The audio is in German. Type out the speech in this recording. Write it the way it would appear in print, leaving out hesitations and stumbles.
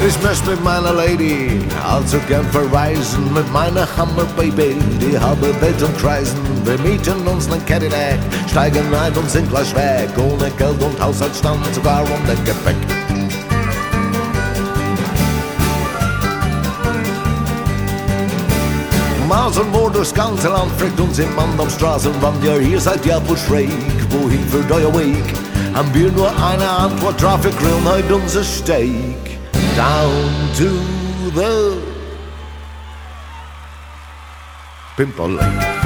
Ich möchte mit meiner Lady also gern verreisen, mit meiner Hammer Baby, die halbe Welt umkreisen. Wir mieten uns nen Cadillac, steigen ein und sind gleich weg, ohne Geld und Haushaltsstand, sogar ohne Gepäck. Mausen nur durchs ganze Land, fragt uns im Mann am Straßenrand, ja, ihr seid ja wohl schräg, wohin für euer Weg? Haben wir nur eine Antwort drauf, wir grillen heute unser Steak. Down to the Pimple Lake.